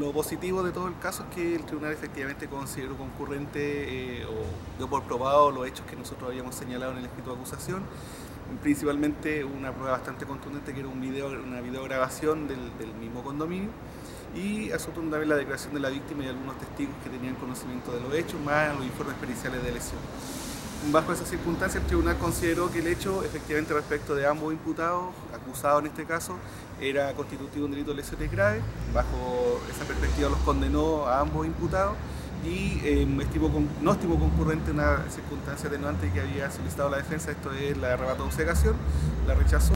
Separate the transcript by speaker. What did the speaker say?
Speaker 1: Lo positivo de todo el caso es que el tribunal efectivamente consideró concurrente o dio por probado los hechos que nosotros habíamos señalado en el escrito de acusación, principalmente una prueba bastante contundente que era una videograbación del mismo condominio, y asunto también la declaración de la víctima y algunos testigos que tenían conocimiento de los hechos, más los informes periciales de lesión. Bajo esas circunstancias, el tribunal consideró que el hecho, efectivamente, respecto de ambos imputados, acusados en este caso, era constitutivo de un delito de lesiones graves. Bajo esa perspectiva los condenó a ambos imputados y no estimó concurrente una circunstancia atenuante que había solicitado la defensa, esto es la arrebato de obcecación, la rechazó.